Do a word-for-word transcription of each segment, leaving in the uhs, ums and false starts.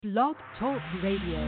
Blog Talk Radio.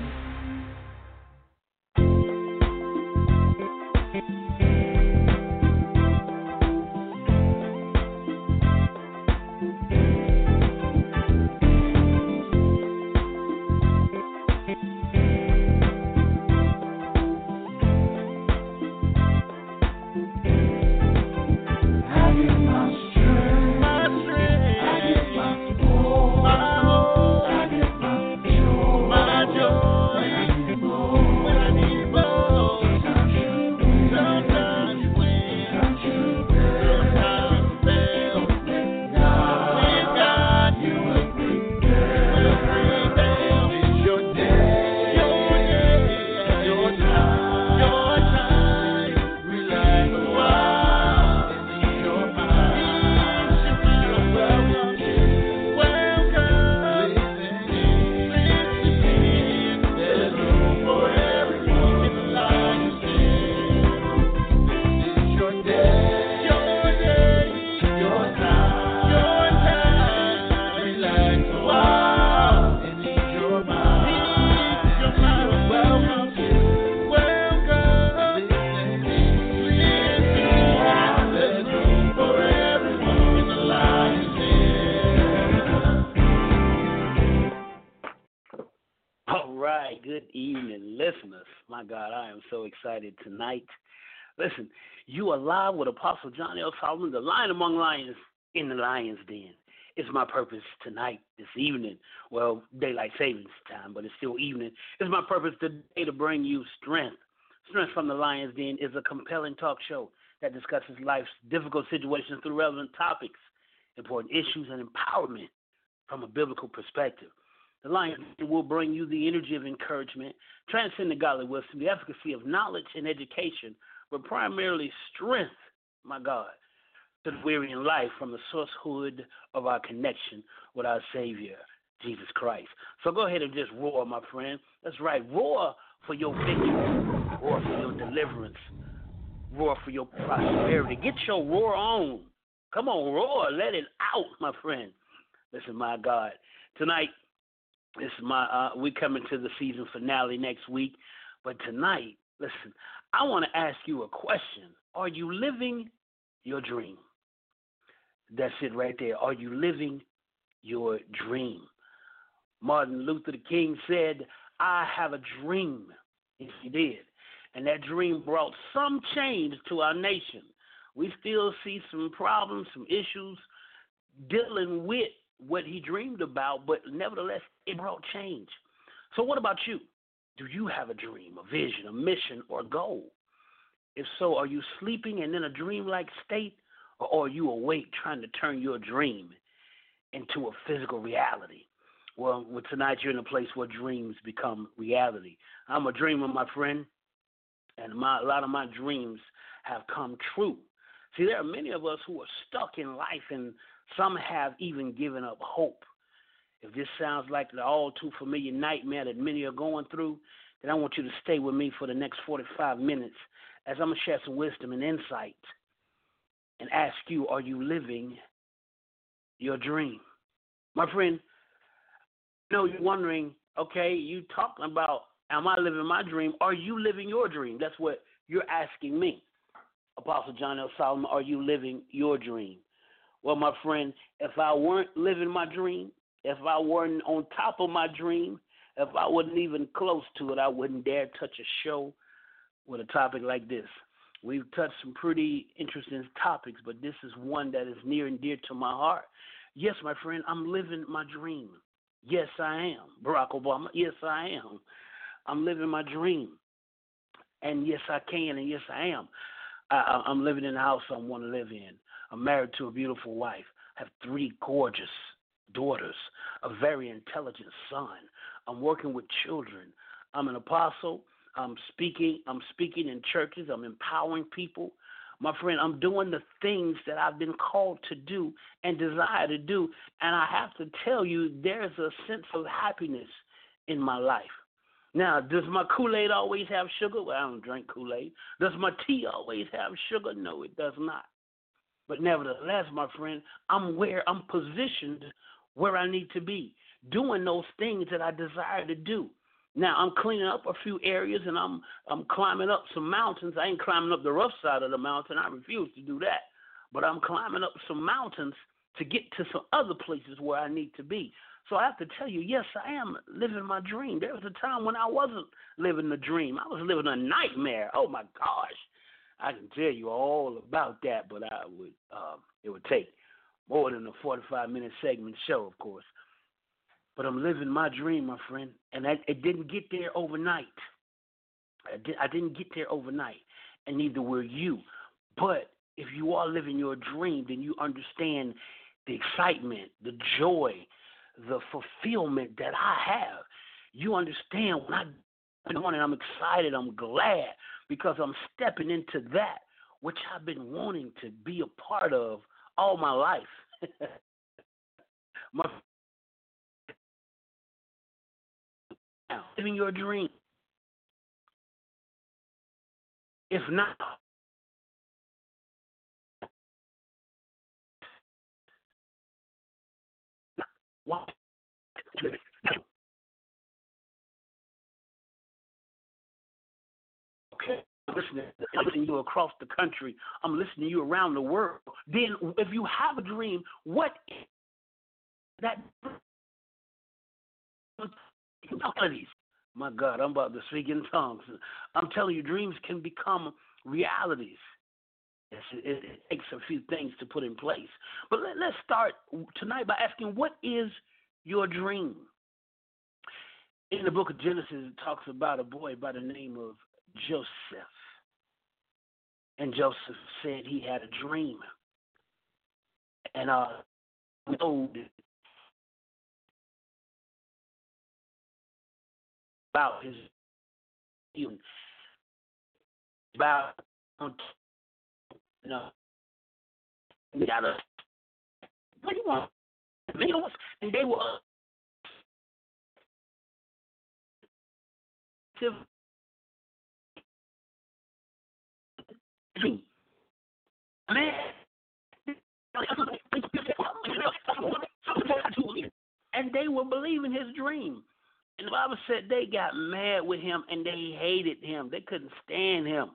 Excited tonight. Listen, you are live with Apostle John L. Solomon, the lion among lions in the lion's den. It's my purpose tonight, this evening, well, daylight savings time, but it's still evening. It's my purpose today to bring you strength. Strength from the Lion's Den is a compelling talk show that discusses life's difficult situations through relevant topics, important issues, and empowerment from a biblical perspective. The Lion will bring you the energy of encouragement, transcendent godly wisdom, the efficacy of knowledge and education, but primarily strength, my God, to the weary in life from the sourcehood of our connection with our Savior, Jesus Christ. So go ahead and just roar, my friend. That's right. Roar for your victory. Roar for your deliverance. Roar for your prosperity. Get your roar on. Come on, roar. Let it out, my friend. Listen, my God. Tonight, This is my. Uh, we coming to the season finale next week, but tonight, listen. I want to ask you a question. Are you living your dream? That's it right there. Are you living your dream? Martin Luther King said, "I have a dream." Yes, he did, and that dream brought some change to our nation. We still see some problems, some issues dealing with what he dreamed about, but nevertheless, it brought change. So what about you? Do you have a dream, a vision, a mission, or a goal? If so, are you sleeping and in a dreamlike state, or are you awake trying to turn your dream into a physical reality? Well, well tonight you're in a place where dreams become reality. I'm a dreamer, my friend, and my, a lot of my dreams have come true. See, there are many of us who are stuck in life, and some have even given up hope. If this sounds like the all too familiar nightmare that many are going through, then I want you to stay with me for the next forty-five minutes as I'm going to share some wisdom and insight and ask you, are you living your dream? My friend, you know, you're wondering, okay, you talking about, am I living my dream? Are you living your dream? That's what you're asking me. Apostle John L. Solomon, are you living your dream? Well, my friend, if I weren't living my dream, if I weren't on top of my dream, if I wasn't even close to it, I wouldn't dare touch a show with a topic like this. We've touched some pretty interesting topics, but this is one that is near and dear to my heart. Yes, my friend, I'm living my dream. Yes, I am. Barack Obama, yes, I am. I'm living my dream. And yes, I can, and yes, I am. I, I'm living in the house I want to live in. I'm married to a beautiful wife. I have three gorgeous daughters, a very intelligent son. I'm working with children. I'm an apostle. I'm speaking. I'm speaking in churches. I'm empowering people. My friend, I'm doing the things that I've been called to do and desire to do. And I have to tell you, there's a sense of happiness in my life. Now, does my Kool-Aid always have sugar? Well, I don't drink Kool-Aid. Does my tea always have sugar? No, it does not. But nevertheless, my friend, I'm where I'm positioned where I need to be. doing those things that I desire to do. Now I'm cleaning up a few areas and I'm I'm climbing up some mountains. I ain't climbing up the rough side of the mountain. I refuse to do that. But I'm climbing up some mountains to get to some other places where I need to be. So I have to tell you, yes, I am living my dream. There was a time when I wasn't living the dream. I was living a nightmare. Oh my gosh. I can tell you all about that, but I would um, it would take more than a forty-five minute segment show, of course. But I'm living my dream, my friend, and I, it didn't get there overnight. I, did, I didn't get there overnight, and neither will you. But if you are living your dream, then you understand the excitement, the joy, the fulfillment that I have. You understand when I get on and I'm excited, I'm glad, because I'm stepping into that which I've been wanting to be a part of all my life. my living your dream. If not, why? Okay, I'm listening. I'm listening to you across the country. I'm listening to you around the world. Then, if you have a dream, what is that? Realities. My God, I'm about to speak in tongues. I'm telling you, dreams can become realities. It, it, it takes a few things to put in place. But let, let's start tonight by asking, what is your dream? In the book of Genesis, it talks about a boy by the name of Joseph. And Joseph said he had a dream. And uh, we told about his about you know we got a what do you want? And they were man and they were believing his dream. And the Bible said they got mad with him and they hated him. They couldn't stand him.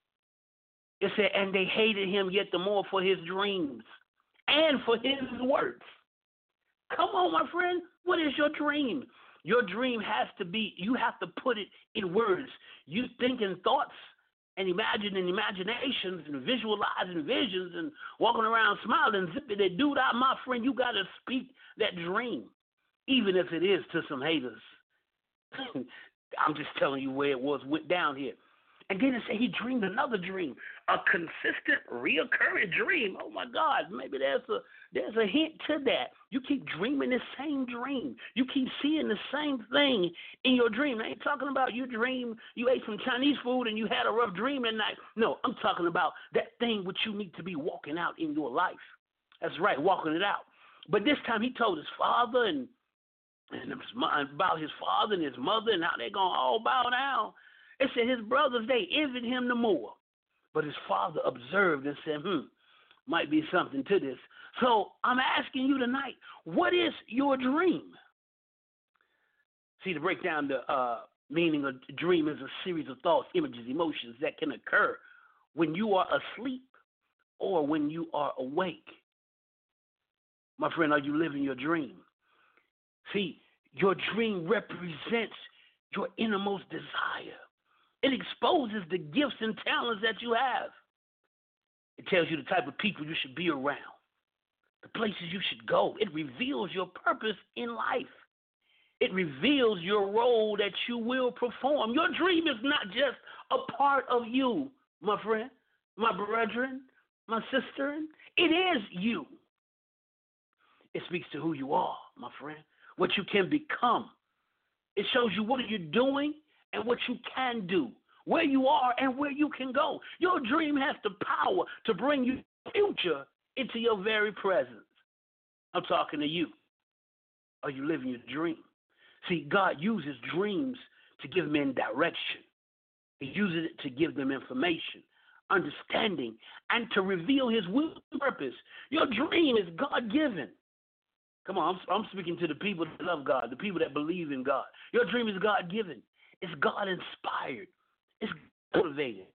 It said, and they hated him yet the more for his dreams and for his words. Come on, my friend. What is your dream? Your dream has to be, you have to put it in words. You think in thoughts and imagine in imaginations and visualizing visions and walking around smiling, zipping that dude out, my friend. You got to speak that dream, even if it is to some haters. I'm just telling you where it was, went down here. And then it said he dreamed another dream, a consistent, reoccurring dream. Oh, my God, maybe there's a there's a hint to that. You keep dreaming the same dream. You keep seeing the same thing in your dream. I ain't talking about you dream, you ate some Chinese food and you had a rough dream that night. No, I'm talking about that thing which you need to be walking out in your life. That's right, walking it out. But this time he told his father and and about his father and his mother and how they're going to all bow down. It said his brothers, they envied him the more. But his father observed and said, hmm, might be something to this. So I'm asking you tonight, what is your dream? See, to break down the uh, meaning of dream is a series of thoughts, images, emotions that can occur when you are asleep or when you are awake. My friend, are you living your dream? See, your dream represents your innermost desire. It exposes the gifts and talents that you have. It tells you the type of people you should be around, the places you should go. It reveals your purpose in life. It reveals your role that you will perform. Your dream is not just a part of you, my friend, my brethren, my sister. It is you. It speaks to who you are, my friend, what you can become. It shows you what you're doing and what you can do, where you are and where you can go. Your dream has the power to bring your future into your very presence. I'm talking to you. Are you living your dream? See, God uses dreams to give men direction. He uses it to give them information, understanding, and to reveal his will and purpose. Your dream is God-given. Come on, I'm, I'm speaking to the people that love God, the people that believe in God. Your dream is God-given. It's God-inspired. It's motivated.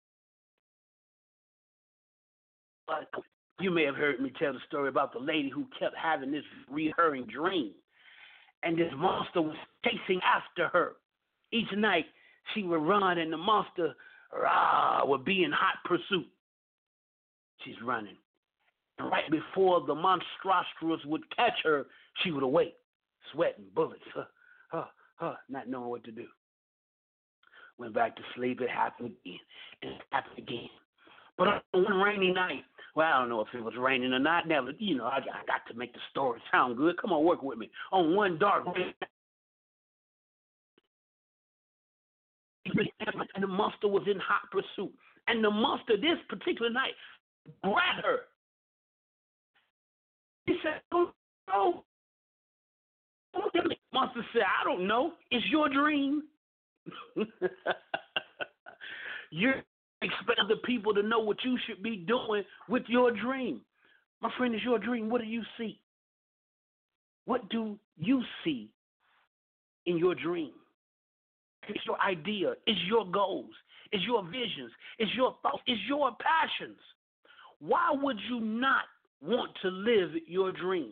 But you may have heard me tell the story about the lady who kept having this recurring dream, and this monster was chasing after her. Each night, she would run, and the monster rah, would be in hot pursuit. She's running. And right before the monstrosity would catch her, she would awake, sweating bullets, huh, huh, huh, not knowing what to do. Went back to sleep. It happened again. And it happened again. But on one rainy night, well, I don't know if it was raining or not. Never, you know, I, I got to make the story sound good. Come on, work with me. On one dark night, and the monster was in hot pursuit. And the monster, this particular night, grabbed her. He said, "Don't know." The monster said, "I don't know. It's your dream." You expect other people to know what you should be doing with your dream. My friend, it's your dream. What do you see? What do you see in your dream? It's your idea. It's your goals. It's your visions. It's your thoughts. It's your passions. Why would you not want to live your dream?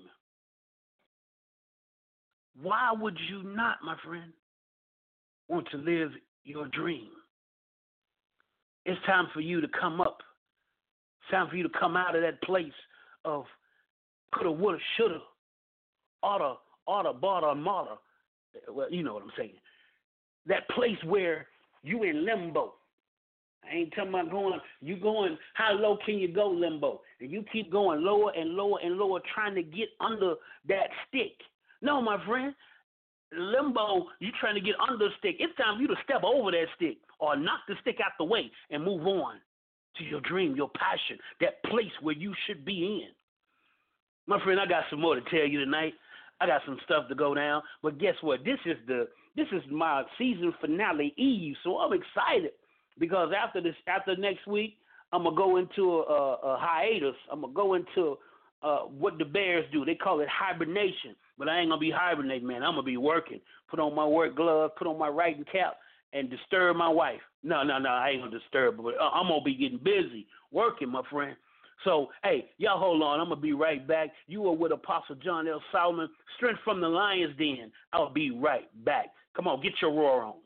Why would you not, my friend, want to live your dream? It's time for you to come up. It's time for you to come out of that place of coulda, woulda, shoulda, oughta, oughta, boughta, moughta. Well, you know what I'm saying. That place where you in limbo. I ain't talking about going, you going, how low can you go limbo? And you keep going lower and lower and lower trying to get under that stick. No, my friend. Limbo, you trying to get under the stick. It's time for you to step over that stick or knock the stick out the way and move on to your dream, your passion, that place where you should be in. My friend, I got some more to tell you tonight. I got some stuff to go down. But guess what? This is the this is my season finale eve, so I'm excited because after this, after next week, I'm gonna go into a, a, a hiatus. I'm gonna go into uh, what the bears do. They call it hibernation. But I ain't going to be hibernating, man. I'm going to be working. Put on my work gloves, put on my riding cap, and disturb my wife. No, no, no, I ain't going to disturb her. But I'm going to be getting busy, working, my friend. So, hey, y'all hold on. I'm going to be right back. You are with Apostle John L. Solomon, strength from the Lion's Den. I'll be right back. Come on, get your roar on.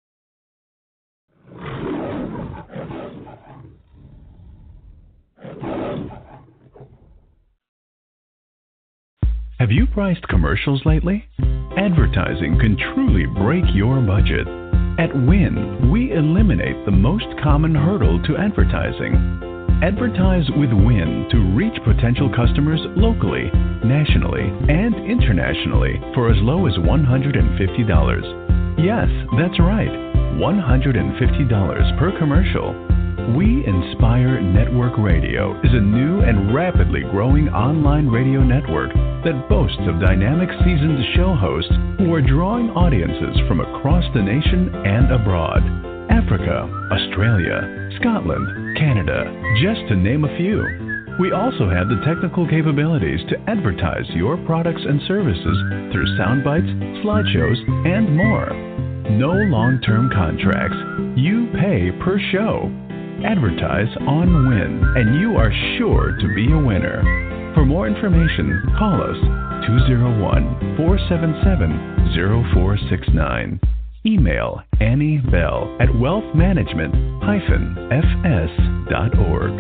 Have you priced commercials lately? Advertising can truly break your budget. At Win, we eliminate the most common hurdle to advertising. Advertise with Win to reach potential customers locally, nationally, and internationally for as low as one hundred fifty dollars. Yes, that's right, one hundred fifty dollars per commercial. We Inspire Network Radio is a new and rapidly growing online radio network that boasts of dynamic seasoned show hosts who are drawing audiences from across the nation and abroad. Africa, Australia, Scotland, Canada, just to name a few. We also have the technical capabilities to advertise your products and services through sound bites, slideshows, and more. No long-term contracts. You pay per show. Advertise on Win, and you are sure to be a winner. For more information, call us two oh one, four seven seven, oh four six nine. Email Annie Bell at wealth management dash f s dot org.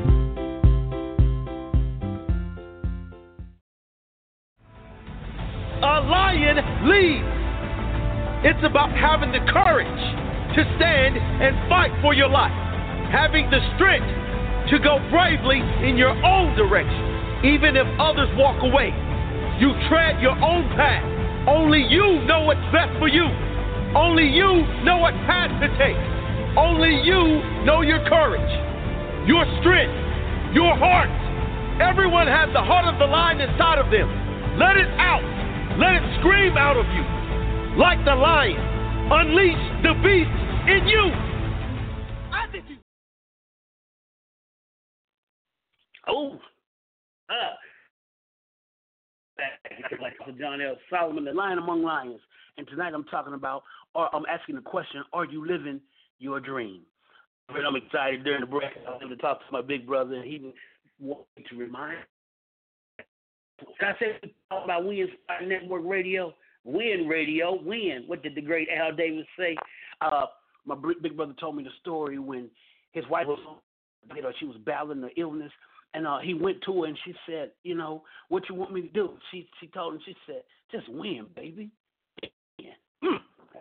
A lion leads. It's about having the courage to stand and fight for your life. Having the strength to go bravely in your own direction, even if others walk away. You tread your own path. Only you know what's best for you. Only you know what path to take. Only you know your courage, your strength, your heart. Everyone has the heart of the lion inside of them. Let it out. Let it scream out of you. Like the lion, unleash the beast in you. I think you. Oh, uh, like John L. Solomon, the Lion Among Lions. And tonight I'm talking about, or I'm asking the question, are you living your dream? And I'm excited during the break. I was able to talk to my big brother, and he wanted me to remind. Can I say talk about We Inspire Network Radio? Win Radio, win. What did the great Al Davis say? Uh, my big brother told me the story when his wife was, you know, she was battling the illness, and uh, he went to her and she said, you know, what you want me to do? She she told him, she said, just win, baby. Yeah. Hmm.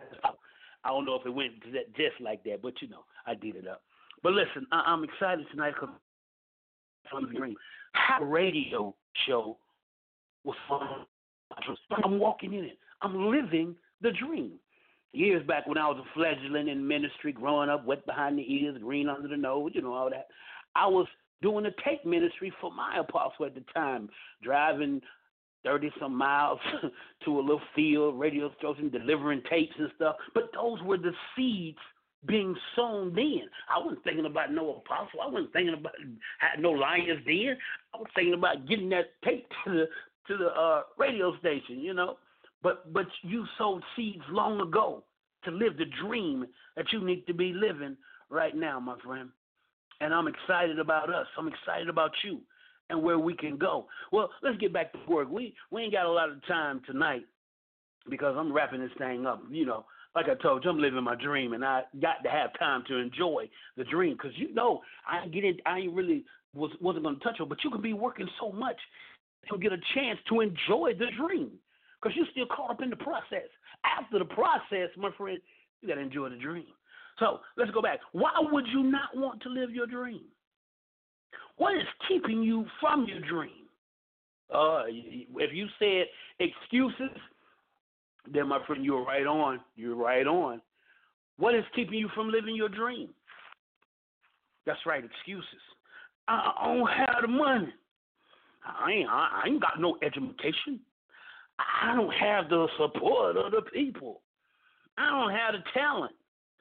I don't know if it went just like that, but you know, I did it up. But listen, I- I'm excited tonight because I'm dream. How a radio show was fun. I'm walking in it. I'm living the dream. Years back when I was a fledgling in ministry, growing up, wet behind the ears, green under the nose, you know, all that, I was doing a tape ministry for my apostle at the time, driving thirty-some miles to a little field, radio station, delivering tapes and stuff. But those were the seeds being sown then. I wasn't thinking about no apostle. I wasn't thinking about no Lions Den. I was thinking about getting that tape to the to the uh, radio station, you know. But but you sowed seeds long ago to live the dream that you need to be living right now, my friend. And I'm excited about us. I'm excited about you and where we can go. Well, let's get back to work. We we ain't got a lot of time tonight because I'm wrapping this thing up. You know, like I told you, I'm living my dream, and I got to have time to enjoy the dream because you know I ain't get in, I ain't really was wasn't going to touch it, but you can be working so much to get a chance to enjoy the dream because you're still caught up in the process. After the process, my friend, you got to enjoy the dream. So let's go back. Why would you not want to live your dream? What is keeping you from your dream? Uh, if you said excuses, then, my friend, you're right on. You're right on. What is keeping you from living your dream? That's right, excuses. I don't have the money. I ain't, I ain't got no education. I don't have the support of the people. I don't have the talent.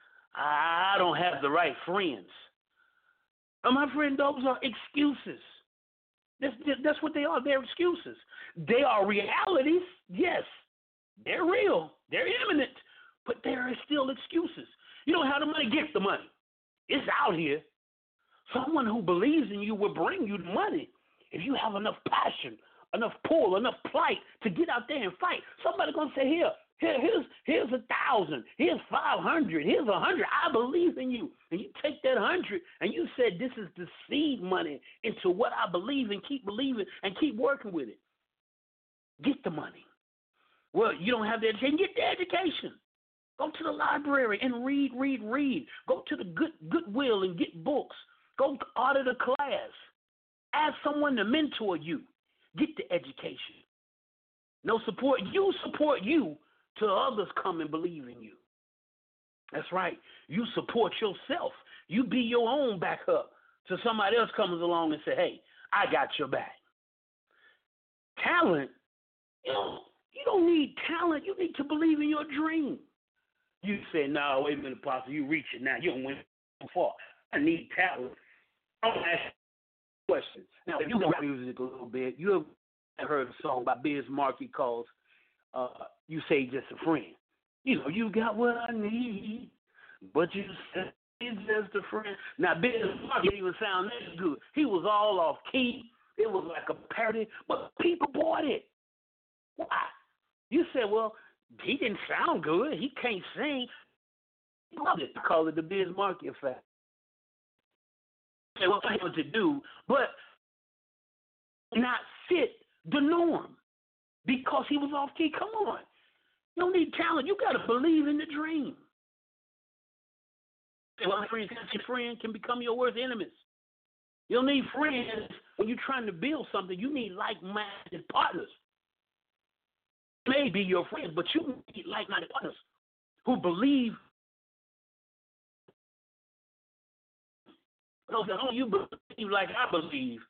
I don't have the right friends. And my friend, those are excuses. That's, that's what they are. They're excuses. They are realities, yes. They're real. They're imminent. But there are still excuses. You don't have the money, get the money. It's out here. Someone who believes in you will bring you the money. If you have enough passion, enough pull, enough plight to get out there and fight, somebody's going to say, here, here, here's, here's a thousand, here's five hundred, here's a hundred. I believe in you. And you take that hundred and you said, this is the seed money into what I believe in, keep believing and keep working with it. Get the money. Well, you don't have the education, get the education. Go to the library and read, read, read. Go to the good Goodwill and get books. Go audit a class. Ask someone to mentor you. Get the education. No support. You support you till others come and believe in you. That's right. You support yourself. You be your own backup till somebody else comes along and say, hey, I got your back. Talent, you know, you don't need talent. You need to believe in your dream. You say, no, wait a minute, Apostle, you reach it now. You don't went too far. I need talent. I'm going to ask you a question. Now, if you know music a little bit, you have heard a song by Biz Markie calls uh, You Say Just a Friend. You know, you got what I need, but you say it's just a friend. Now, Biz Markie didn't even sound that good. He was all off key. It was like a parody, but people bought it. Why? You said, well, he didn't sound good. He can't sing. He loved it. I call it the Biz Markie effect. What I want to do, but not fit the norm because he was off key. Come on. You don't need talent. You got to believe in the dream. Well, my friend, your friend can become your worst enemies. You don't need friends when you're trying to build something. You need like-minded partners. May be your friends, but you need like-minded partners who believe. No, don't you believe like I believe.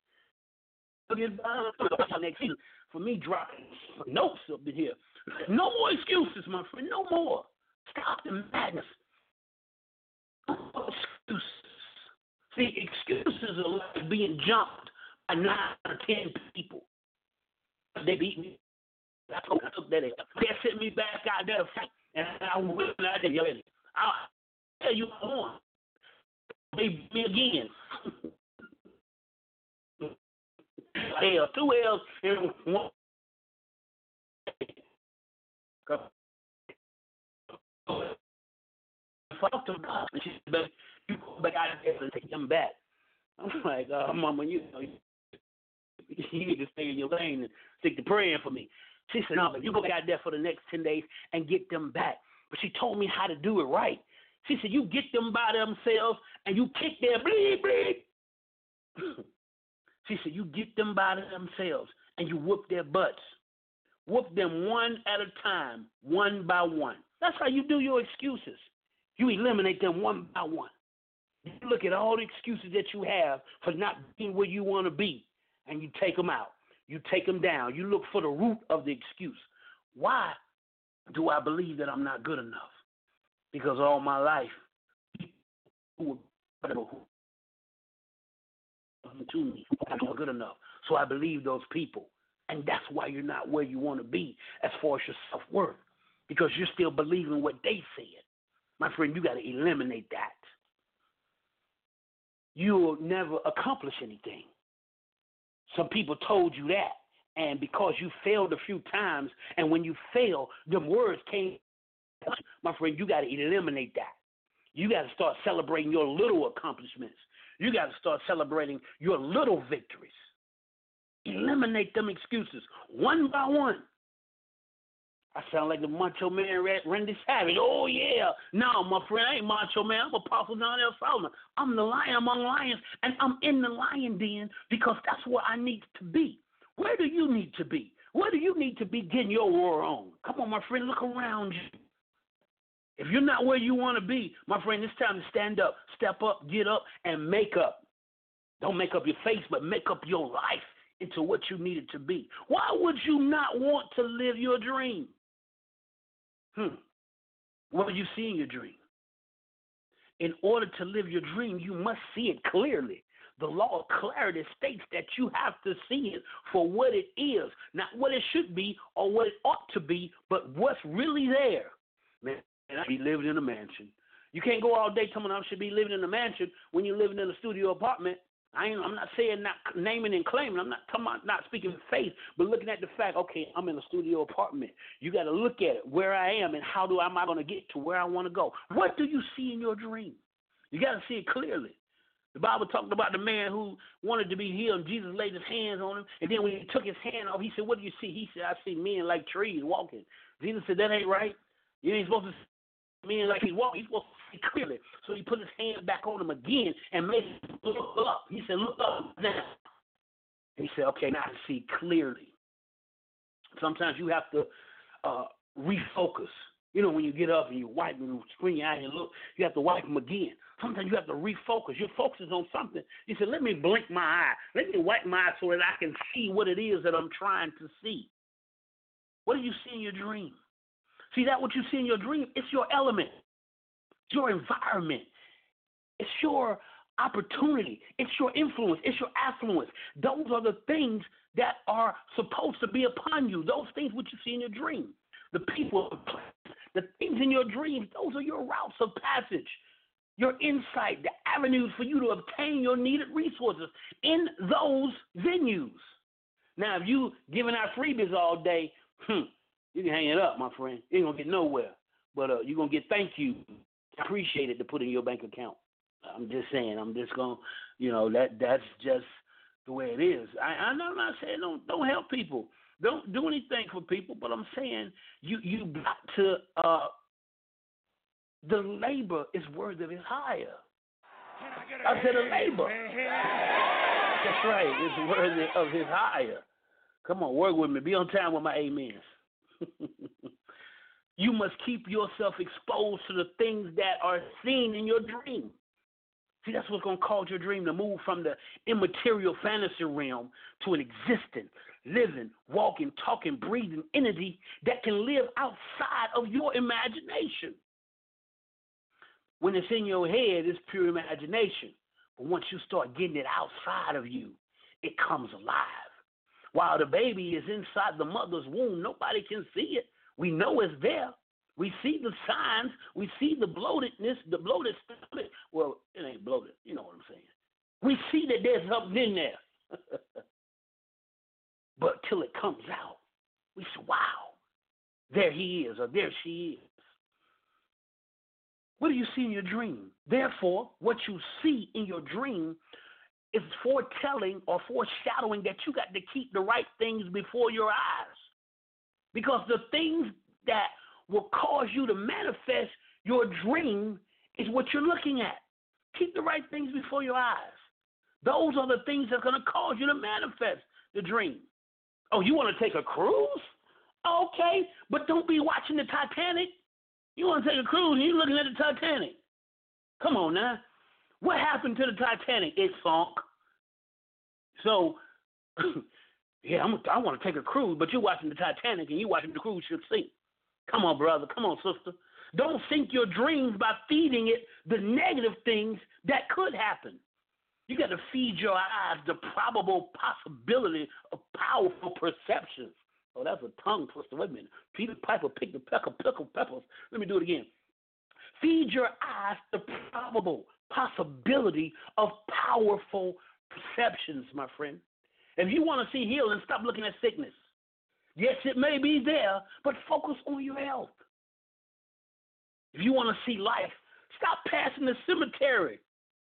Next season, for me, dropping notes up in here. No more excuses, my friend. No more. Stop the madness. No more excuses. See, excuses are like being jumped by nine or ten people. They beat me. I took, I took that L. They sent me back out there to fight, and I went out there. I'll tell you what I want. They beat me again. Hell, two L's in one. Fuck them God. And she said, baby, you go back out there and take them back. I'm like, uh, Mama, you know, you, you need to stay in your lane and stick to praying for me. She said, no, but you go back out there for the next ten days and get them back. But she told me how to do it right. She said, you get them by themselves and you kick their bleed, bleed. She said, you get them by themselves and you whoop their butts. Whoop them one at a time, one by one. That's how you do your excuses. You eliminate them one by one. You look at all the excuses that you have for not being where you want to be, and you take them out. You take them down. You look for the root of the excuse. Why do I believe that I'm not good enough? Because all my life, people were to me, I'm not good enough. So I believe those people. And that's why you're not where you want to be as far as your self-worth, because you're still believing what they said. My friend, you got to eliminate that. You'll never accomplish anything. Some people told you that, and because you failed a few times, and when you fail, them words came. My friend, you got to eliminate that. You got to start celebrating your little accomplishments. You got to start celebrating your little victories. Eliminate them excuses one by one. I sound like the Macho Man, Randy Savage. Oh, yeah. No, my friend, I ain't Macho Man. I'm Apostle John L. Solomon. I'm the lion among lions, and I'm in the lion den because that's where I need to be. Where do you need to be? Where do you need to be getting your war on? Come on, my friend, look around you. If you're not where you want to be, my friend, it's time to stand up, step up, get up, and make up. Don't make up your face, but make up your life into what you need it to be. Why would you not want to live your dream? Hmm. What do you see in your dream? In order to live your dream, you must see it clearly. The law of clarity states that you have to see it for what it is, not what it should be or what it ought to be, but what's really there. Man, I should be living in a mansion. You can't go all day telling me I should be living in a mansion when you're living in a studio apartment. I ain't, I'm not saying not naming and claiming. I'm not talking about not speaking faith, but looking at the fact, okay, I'm in a studio apartment. You got to look at it, where I am and how do am I going to get to where I want to go. What do you see in your dream? You got to see it clearly. The Bible talked about the man who wanted to be healed, and Jesus laid his hands on him, and then when he took his hand off, he said, what do you see? He said, I see men like trees walking. Jesus said, that ain't right. You ain't supposed to see men like he's walking. He's supposed to see clearly. So he put his hand back on him again and made him look up. He said, look up now. And he said, okay, now I see clearly. Sometimes you have to uh, refocus. You know, when you get up and you wipe and you screen your eye and look, you have to wipe them again. Sometimes you have to refocus. Your focus is on something. You said, let me blink my eye. Let me wipe my eye so that I can see what it is that I'm trying to see. What do you see in your dream? See, that what you see in your dream, it's your element. It's your environment. It's your opportunity. It's your influence. It's your affluence. Those are the things that are supposed to be upon you. Those things which you see in your dream. The people, the things in your dreams, those are your routes of passage, your insight, the avenues for you to obtain your needed resources in those venues. Now, if you giving out freebies all day, hmm, you can hang it up, my friend. You ain't going to get nowhere. But uh, you're going to get thank you. Appreciate it to put in your bank account. I'm just saying. I'm just going to, you know, that that's just the way it is. I, I'm not saying don't, don't help people. Don't do anything for people, but I'm saying you you got to, uh, the labor is worthy of his hire. I, I said the labor. That's right. It's worthy of his hire. Come on, work with me. Be on time with my amens. You must keep yourself exposed to the things that are seen in your dream. See, that's what's going to cause your dream to move from the immaterial fantasy realm to an existent, living, walking, talking, breathing entity that can live outside of your imagination. When it's in your head, it's pure imagination. But once you start getting it outside of you, it comes alive. While the baby is inside the mother's womb, nobody can see it. We know it's there. We see the signs. We see the bloatedness, the bloated stomach. Well, it ain't bloated. You know what I'm saying. We see that there's something in there. But till it comes out, we say, wow, there he is or there she is. What do you see in your dream? Therefore, what you see in your dream is foretelling or foreshadowing that you got to keep the right things before your eyes. Because the things that will cause you to manifest your dream is what you're looking at. Keep the right things before your eyes. Those are the things that are going to cause you to manifest the dream. Oh, you want to take a cruise? Okay, but don't be watching the Titanic. You want to take a cruise and you're looking at the Titanic. Come on now. What happened to the Titanic? It sunk. So, yeah, I'm, I want to take a cruise, but you're watching the Titanic and you're watching the cruise ship sink. Come on, brother. Come on, sister. Don't sink your dreams by feeding it the negative things that could happen. You got to feed your eyes the probable possibility of powerful perceptions. Oh, that's a tongue twister. Wait a minute. Peter Piper picked a peck of pickled peppers. Let me do it again. Feed your eyes the probable possibility of powerful perceptions, my friend. If you want to see healing, stop looking at sickness. Yes, it may be there, but focus on your health. If you want to see life, stop passing the cemetery.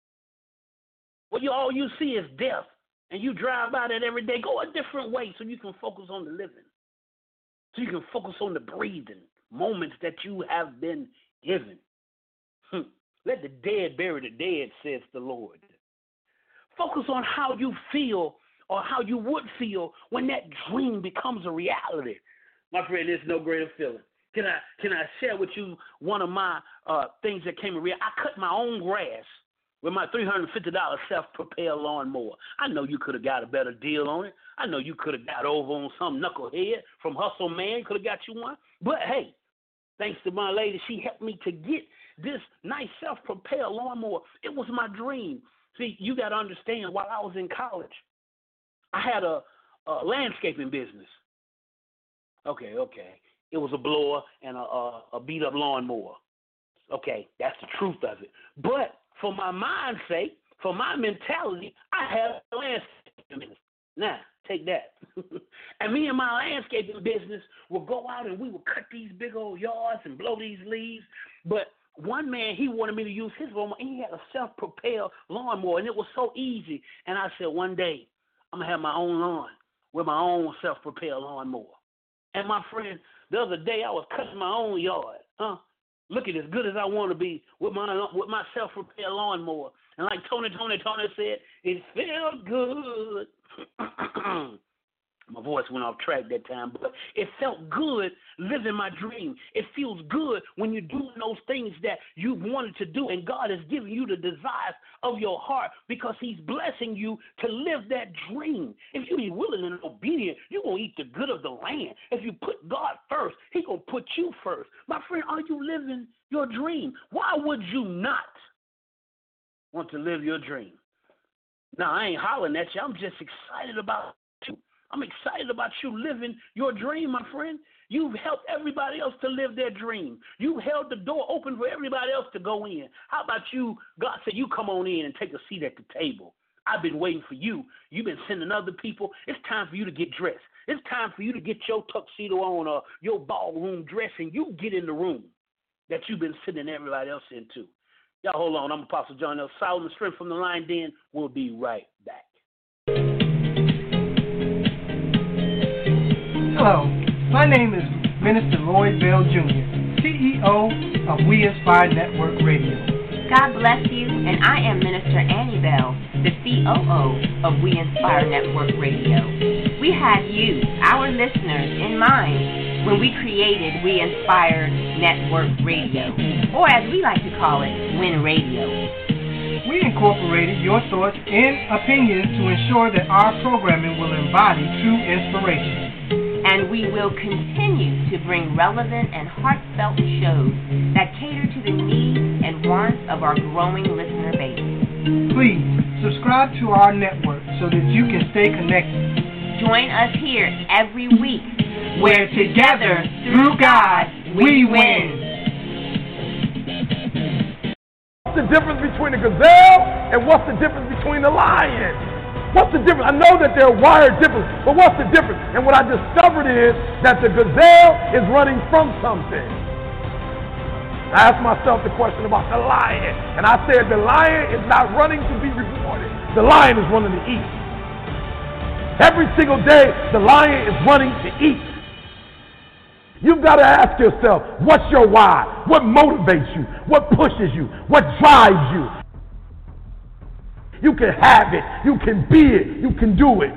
Well, you, all you see is death, and you drive by that every day. Go a different way so you can focus on the living, so you can focus on the breathing moments that you have been given. Let the dead bury the dead, says the Lord. Focus on how you feel or how you would feel when that dream becomes a reality. My friend, there's no greater feeling. Can I can I share with you one of my uh, things that came in real? I cut my own grass with my three hundred fifty dollars self-propelled lawnmower. I know you could have got a better deal on it. I know you could have got over on some knucklehead from Hustle Man, could have got you one. But, hey, thanks to my lady, she helped me to get this nice self-propelled lawnmower. It was my dream. See, you got to understand, while I was in college, I had a, a landscaping business. Okay, okay. It was a blower and a, a, a beat-up lawnmower. Okay, that's the truth of it. But for my mind's sake, for my mentality, I had a landscaping business. Now, take that. And me and my landscaping business would go out and we would cut these big old yards and blow these leaves. But one man, he wanted me to use his lawnmower, and he had a self-propelled lawnmower, and it was so easy. And I said, one day, I'm going to have my own lawn with my own self-propelled lawnmower. And my friend, the other day, I was cutting my own yard. Huh? Looking as good as I want to be with my with my self-propelled lawnmower. And like Tony, Tony, Tony said, it felt good. My voice went off track that time, but it felt good living my dream. It feels good when you're doing those things that you wanted to do, and God has given you the desires of your heart because he's blessing you to live that dream. If you be willing and obedient, you're going to eat the good of the land. If you put God first, he's going to put you first. My friend, are you living your dream? Why would you not want to live your dream? Now, I ain't hollering at you. I'm just excited about you. I'm excited about you living your dream, my friend. You've helped everybody else to live their dream. You held the door open for everybody else to go in. How about you? God said, you come on in and take a seat at the table. I've been waiting for you. You've been sending other people. It's time for you to get dressed. It's time for you to get your tuxedo on or your ballroom dress, and you get in the room that you've been sending everybody else into. Y'all hold on. I'm Apostle John L. Solomon, strength from the Lion Den. We'll be right back. Hello, my name is Minister Lloyd Bell Junior, C E O of We Inspire Network Radio. God bless you, and I am Minister Annie Bell, the C O O of We Inspire Network Radio. We had you, our listeners, in mind when we created We Inspire Network Radio, or as we like to call it, WIN Radio. We incorporated your thoughts and opinions to ensure that our programming will embody true inspiration. And we will continue to bring relevant and heartfelt shows that cater to the needs and wants of our growing listener base. Please subscribe to our network so that you can stay connected. Join us here every week, where together, through God, we win. What's the difference between a gazelle and what's the difference between a lion? What's the difference? I know that they're wired different, but what's the difference? And what I discovered is that the gazelle is running from something. I asked myself the question about the lion, and I said the lion is not running to be rewarded. The lion is running to eat. Every single day, the lion is running to eat. You've got to ask yourself, what's your why? What motivates you? What pushes you? What drives you? You can have it. You can be it. You can do it.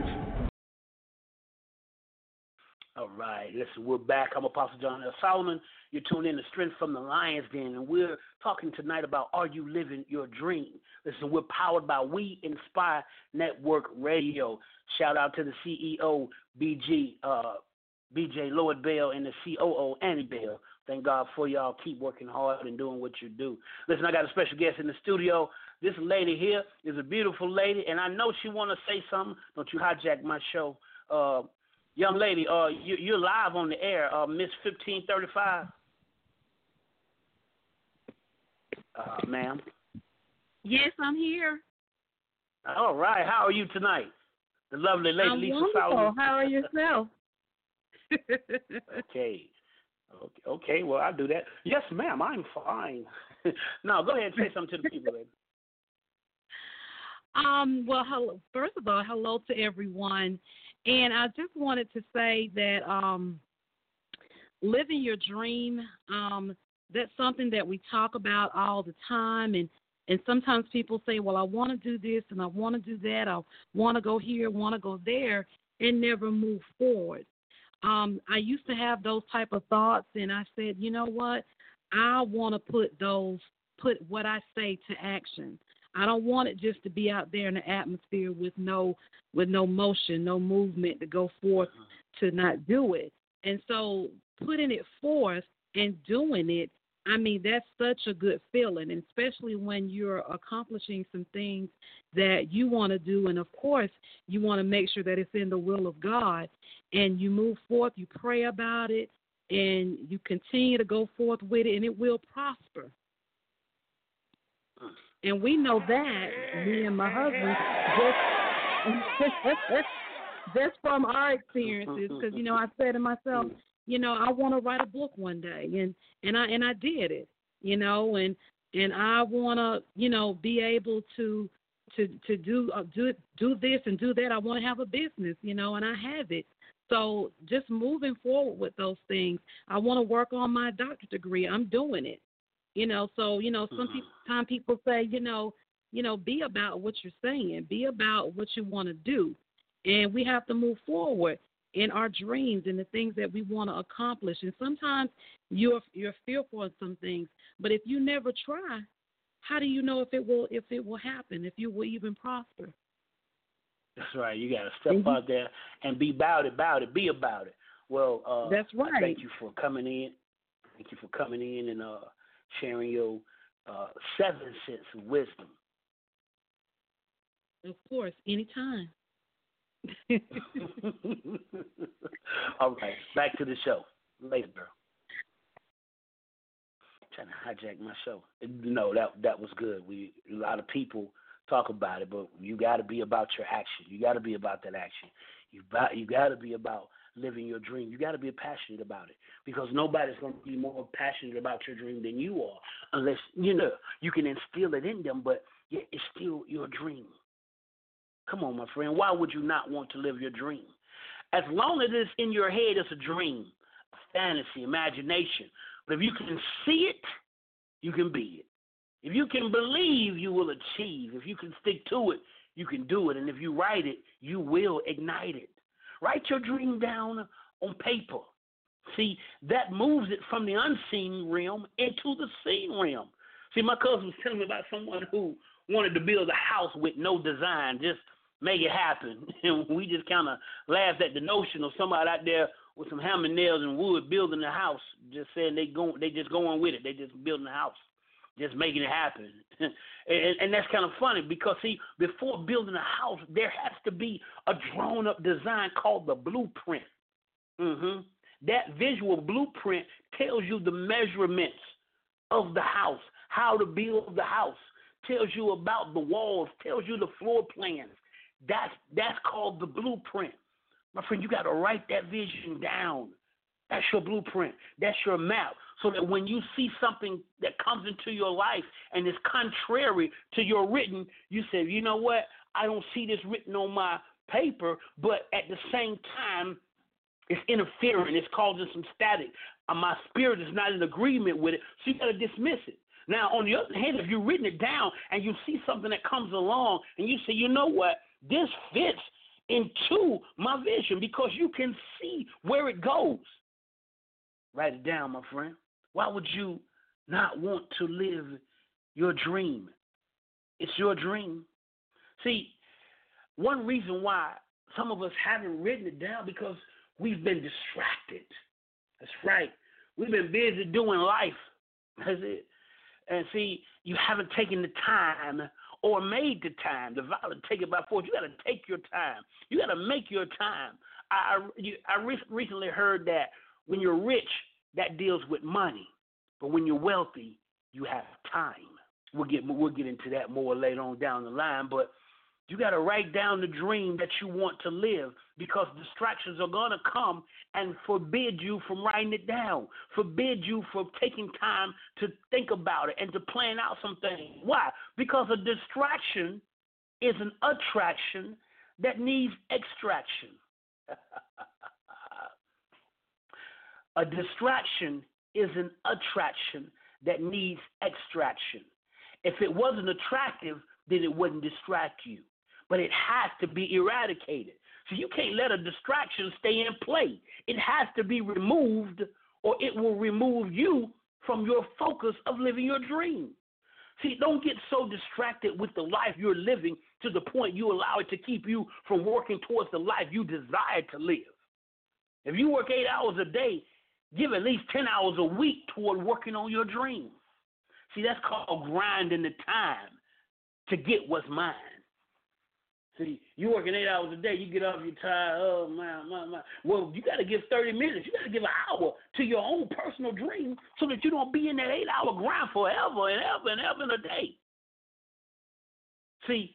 All right. Listen, we're back. I'm Apostle John L. Solomon. You're tuned in to Strength from the Lion's Den, and we're talking tonight about Are You Living Your Dream? Listen, we're powered by We Inspire Network Radio. Shout out to the C E O, B G, uh, B J Lloyd Bell, and the C O O, Annie Bell. Thank God for y'all. Keep working hard and doing what you do. Listen, I got a special guest in the studio. This lady here is a beautiful lady, and I know she want to say something. Don't you hijack my show. Uh, young lady, uh, you, you're live on the air, uh, Miss fifteen thirty-five. Uh, ma'am. Yes, I'm here. All right. How are you tonight? The lovely lady, I'm Lisa wonderful. Solomon. How are yourself? Okay. Okay. Okay. Well, I'll do that. Yes, ma'am. I'm fine. No, go ahead and say something to the people, baby. Um. Well, hello. First of all, hello to everyone, and I just wanted to say that um, living your dream. Um, that's something that we talk about all the time, and and sometimes people say, well, I want to do this and I want to do that. I want to go here, want to go there, and never move forward. Um, I used to have those type of thoughts, and I said, you know what? I want to put those, put what I say to action. I don't want it just to be out there in the atmosphere with no, with no motion, no movement to go forth to not do it. And so putting it forth and doing it, I mean, that's such a good feeling, and especially when you're accomplishing some things that you want to do. And, of course, you want to make sure that it's in the will of God. And you move forth, you pray about it, and you continue to go forth with it, and it will prosper. And we know that, me and my husband, just, just from our experiences, because, you know, I said to myself, you know, I want to write a book one day, and, and I and I did it, you know, and and I want to, you know, be able to to to do uh, do do this and do that. I want to have a business, you know, and I have it. So just moving forward with those things. I want to work on my doctorate degree. I'm doing it, you know. So you know, sometimes people say, you know, you know, be about what you're saying, be about what you want to do, and we have to move forward in our dreams and the things that we want to accomplish. And sometimes you're you're fearful of some things, but if you never try, how do you know if it will if it will happen, if you will even prosper? That's right. You got to step mm-hmm. out there and be about it, about it, be about it. Well, uh, that's right. I thank you for coming in. Thank you for coming in and uh, sharing your uh, seven cents of wisdom. Of course, anytime. All right, back to the show. Later, girl. Trying to hijack my show. No, that that was good. We a lot of people talk about it, but you got to be about your action. You got to be about that action. You got you got to be about living your dream. You got to be passionate about it, because nobody's going to be more passionate about your dream than you are, unless you know you can instill it in them. But yeah, it's still your dream. Come on, my friend. Why would you not want to live your dream? As long as it's in your head, it's a dream, a fantasy, imagination. But if you can see it, you can be it. If you can believe, you will achieve. If you can stick to it, you can do it. And if you write it, you will ignite it. Write your dream down on paper. See, that moves it from the unseen realm into the seen realm. See, my cousin was telling me about someone who wanted to build a house with no design, just make it happen. And we just kind of laughed at the notion of somebody out there with some hammer nails and wood building a house, just saying they go, they just going with it. They just building a house. just making it happen. and, and that's kind of funny because, see, before building a house, there has to be a drawn-up design called the blueprint. Mm-hmm. That visual blueprint tells you the measurements of the house, how to build the house, tells you about the walls, tells you the floor plans. That's, that's called the blueprint. My friend, you got to write that vision down. That's your blueprint. That's your map. So that when you see something that comes into your life and is contrary to your written, you say, you know what? I don't see this written on my paper, but at the same time, it's interfering. It's causing some static. Uh, my spirit is not in agreement with it, so you got to dismiss it. Now, on the other hand, if you've written it down and you see something that comes along and you say, you know what? This fits into my vision because you can see where it goes. Write it down, my friend. Why would you not want to live your dream? It's your dream. See, one reason why some of us haven't written it down because we've been distracted. That's right. We've been busy doing life. That's it. And see, you haven't taken the time or made the time. The violent take it by force. You got to take your time. You got to make your time. I you, I re- recently heard that when you're rich, that deals with money. But when you're wealthy, you have time. We'll get we'll get into that more later on down the line. But you got to write down the dream that you want to live because distractions are going to come and forbid you from writing it down, forbid you from taking time to think about it and to plan out some things. Why? Because a distraction is an attraction that needs extraction. A distraction is an attraction that needs extraction. If it wasn't attractive, then it wouldn't distract you. But it has to be eradicated. So you can't let a distraction stay in play. It has to be removed or it will remove you from your focus of living your dream. See, don't get so distracted with the life you're living to the point you allow it to keep you from working towards the life you desire to live. If you work eight hours a day, give at least ten hours a week toward working on your dream. See, that's called grinding the time to get what's mine. See, you working eight hours a day, you get off your tired, oh, man, man, man. Well, you got to give thirty minutes. You got to give an hour to your own personal dream so that you don't be in that eight-hour grind forever and ever and ever in a day. See,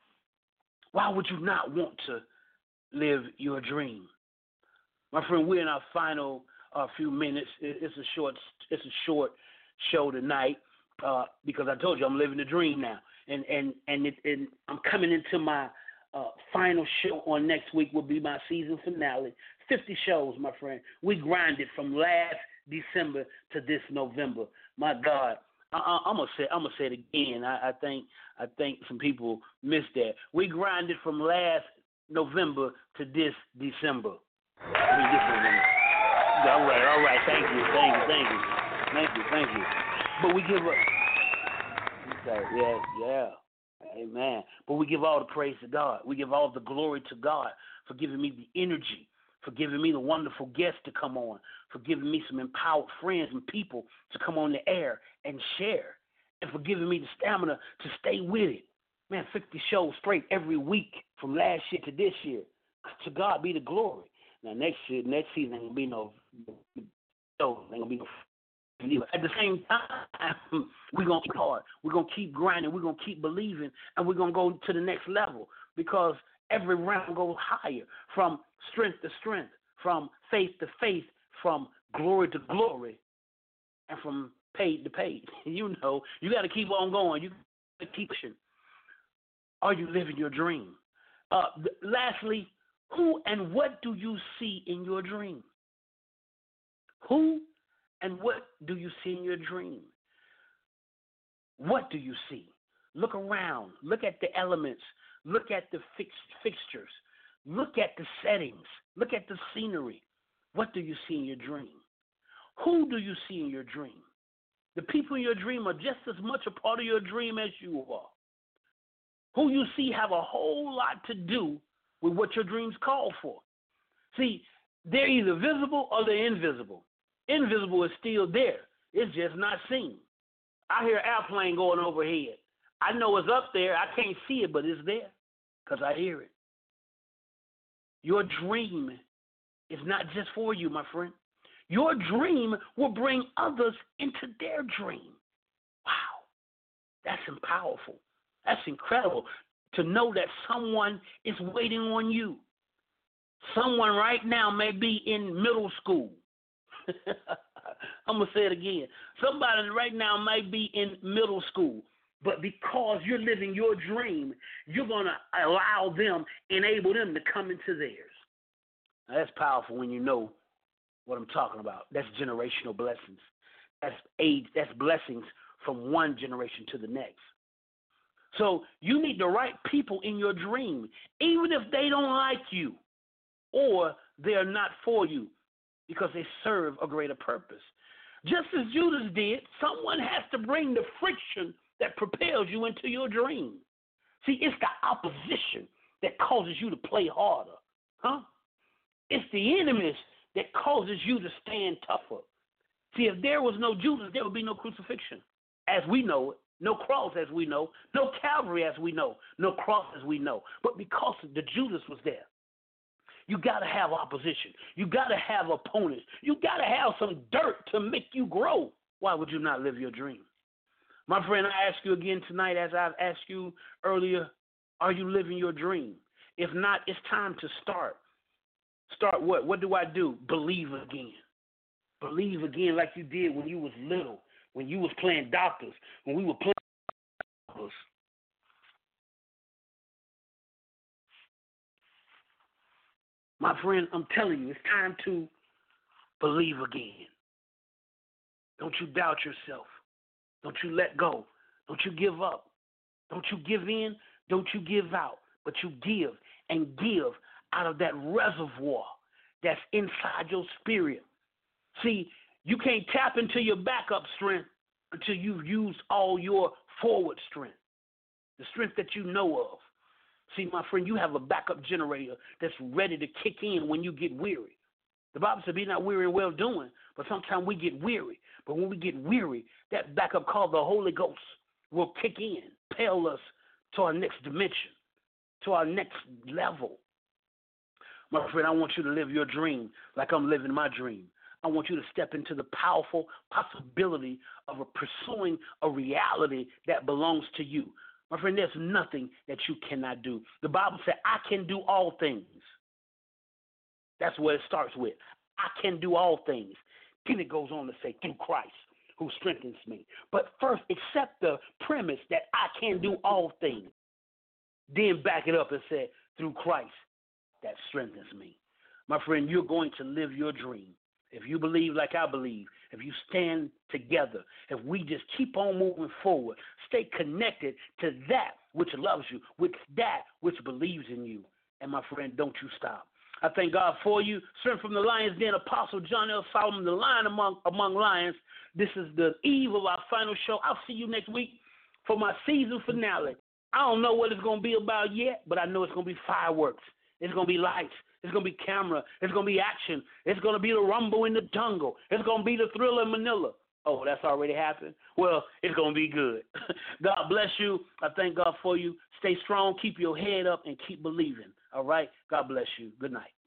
why would you not want to live your dream? My friend, we're in our final uh, few minutes. It's a short, it's a short show tonight uh, because I told you I'm living the dream now, and and and, it, and I'm coming into my uh, final show on next week. Will be my season finale. fifty shows, my friend. We grinded from last December to this November. My God, I, I, I'm gonna say I'm gonna say it again. I, I think I think some people missed that. We grinded from last November to this December. I mean, this November. All right, all right. Thank you, thank you, thank you, thank you, thank you. But we give up. Okay, yeah, yeah. Amen. But we give all the praise to God. We give all the glory to God for giving me the energy, for giving me the wonderful guests to come on, for giving me some empowered friends and people to come on the air and share, and for giving me the stamina to stay with it. Man, fifty shows straight every week from last year to this year. To God be the glory. Now, next year, next season, ain't going to be no, no, ain't going to be no. At the same time, we're going to keep hard. We're going to keep grinding. We're going to keep believing, and we're going to go to the next level because every round goes higher from strength to strength, from faith to faith, from glory to glory, and from paid to paid. You know, you got to keep on going. You got to keep pushing. Are you living your dream? Uh, th- lastly, who and what do you see in your dream? Who and what do you see in your dream? What do you see? Look around. Look at the elements. Look at the fix- fixtures. Look at the settings. Look at the scenery. What do you see in your dream? Who do you see in your dream? The people in your dream are just as much a part of your dream as you are. Who you see have a whole lot to do with what your dreams call for. See, they're either visible or they're invisible. Invisible is still there. It's just not seen. I hear an airplane going overhead. I know it's up there. I can't see it, but it's there because I hear it. Your dream is not just for you, my friend. Your dream will bring others into their dream. Wow, that's powerful. That's incredible to know that someone is waiting on you. Someone right now may be in middle school. I'm going to say it again. Somebody right now might be in middle school, but because you're living your dream, you're going to allow them, enable them to come into theirs. Now, that's powerful when you know what I'm talking about. That's generational blessings. That's age, that's blessings from one generation to the next. So you need the right people in your dream, even if they don't like you or they're not for you, because they serve a greater purpose. Just as Judas did, someone has to bring the friction that propels you into your dream. See, it's the opposition that causes you to play harder. Huh? It's the enemies that causes you to stand tougher. See, if there was no Judas, there would be no crucifixion as we know it, no cross as we know, no Calvary as we know, no cross as we know. But because the Judas was there, you got to have opposition. You got to have opponents. You got to have some dirt to make you grow. Why would you not live your dream? My friend, I ask you again tonight, as I've asked you earlier, are you living your dream? If not, it's time to start. Start what? What do I do? Believe again. Believe again like you did when you was little, when you was playing doctors, when we were playing doctors. My friend, I'm telling you, it's time to believe again. Don't you doubt yourself. Don't you let go. Don't you give up. Don't you give in. Don't you give out. But you give and give out of that reservoir that's inside your spirit. See, you can't tap into your backup strength until you've used all your forward strength, the strength that you know of. See, my friend, you have a backup generator that's ready to kick in when you get weary. The Bible said, be not weary in well doing, but sometimes we get weary. But when we get weary, that backup called the Holy Ghost will kick in, propel us to our next dimension, to our next level. My friend, I want you to live your dream like I'm living my dream. I want you to step into the powerful possibility of a pursuing a reality that belongs to you. My friend, there's nothing that you cannot do. The Bible said, I can do all things. That's what it starts with. I can do all things. Then it goes on to say, through Christ who strengthens me. But first, accept the premise that I can do all things. Then back it up and say, through Christ that strengthens me. My friend, you're going to live your dream. If you believe like I believe, if you stand together, if we just keep on moving forward, stay connected to that which loves you, with that which believes in you. And my friend, don't you stop. I thank God for you. Strength from the Lion's Den, Apostle John L. Solomon, the lion among, among lions. This is the eve of our final show. I'll see you next week for my season finale. I don't know what it's going to be about yet, but I know it's going to be fireworks. It's going to be lights. It's going to be camera. It's going to be action. It's going to be the rumble in the jungle. It's going to be the Thriller in Manila. Oh, that's already happened? Well, it's going to be good. God bless you. I thank God for you. Stay strong. Keep your head up and keep believing. All right? God bless you. Good night.